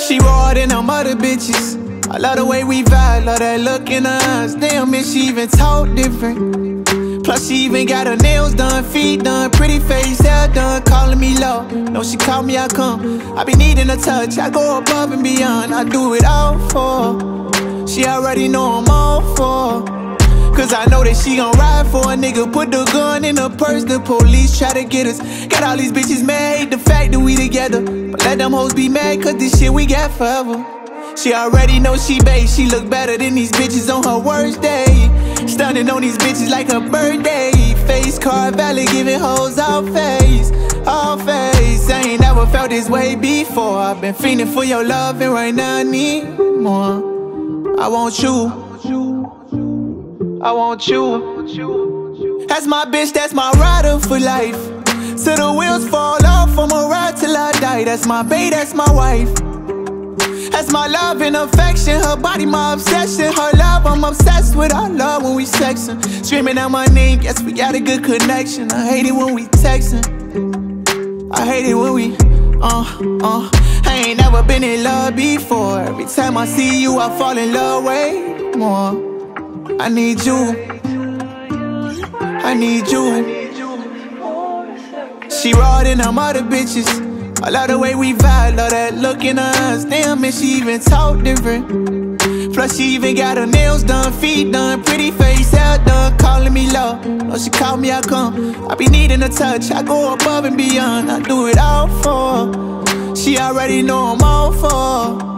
She raw than them other bitches. I love the way we vibe, love that look in her eyes. Damn, man, she even talk different. Plus she even got her nails done, feet done, pretty face, hair done, calling me low. No, she call me, I come. I be needing a touch, I go above and beyond. I do it all for her. She already know I'm all for her. Cause I know that she gon' ride for a nigga. Put the gun in her purse, the police try to get us. Got all these bitches mad, hate the fact that we together. But let them hoes be mad, cause this shit we got forever. She already know she bae, she look better than these bitches on her worst day. Stunning on these bitches like her birthday. Face card valid, giving hoes all face, all face. I ain't never felt this way before. I've been fiending for your love and right now I need more. I want you, I want you. That's my bitch, that's my rider for life. Till the wheels fall off, I'ma ride till I die. That's my bae, that's my wife. That's my love and affection. Her body, my obsession. Her love, I'm obsessed with. I love when we sexin'. Screaming out my name, guess we got a good connection. I hate it when we textin'. I hate it when we, I ain't never been in love before. Every time I see you, I fall in love way more. I need you, I need you. She raw than them other bitches. I love the way we vibe, love that look in her eyes. Damn, man, she even talk different. Plus she even got her nails done, feet done, pretty face, hair done, calling me low. No, she call me, I come. I be needing a touch, I go above and beyond. I do it all for her. She already know I'm all for her.